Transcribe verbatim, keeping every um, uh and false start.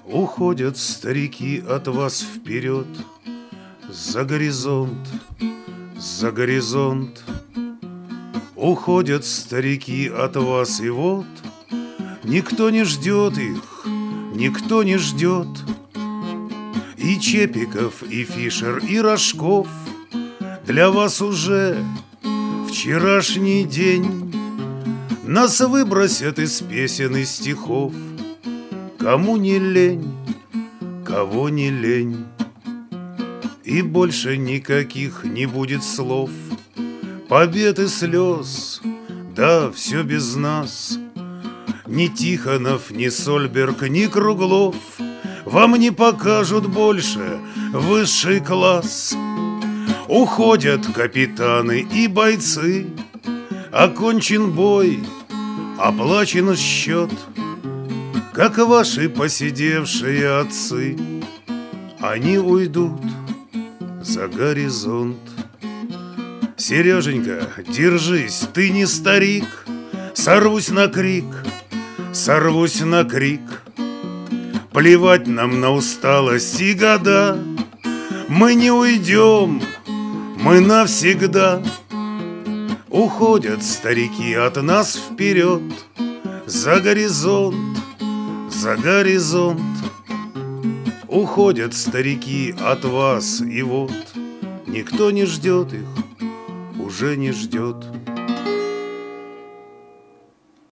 Уходят старики от вас вперед, за горизонт, за горизонт. Уходят старики от вас, и вот никто не ждет их, никто не ждет. И Чепиков, и Фишер, и Рожков для вас уже вчерашний день. Нас выбросят из песен и стихов, кому не лень, кого не лень. И больше никаких не будет слов, побед и слез, да все без нас. Ни Тихонов, ни Сольберг, ни Круглов вам не покажут больше высший класс. Уходят капитаны и бойцы, окончен бой, оплачен счет. Как ваши поседевшие отцы, они уйдут за горизонт. Сереженька, держись, ты не старик. Сорвусь на крик, сорвусь на крик. Плевать нам на усталость и года. Мы не уйдем, мы навсегда. Уходят старики от нас вперед, за горизонт, за горизонт. Уходят старики от вас, и вот никто не ждет их, уже не ждет.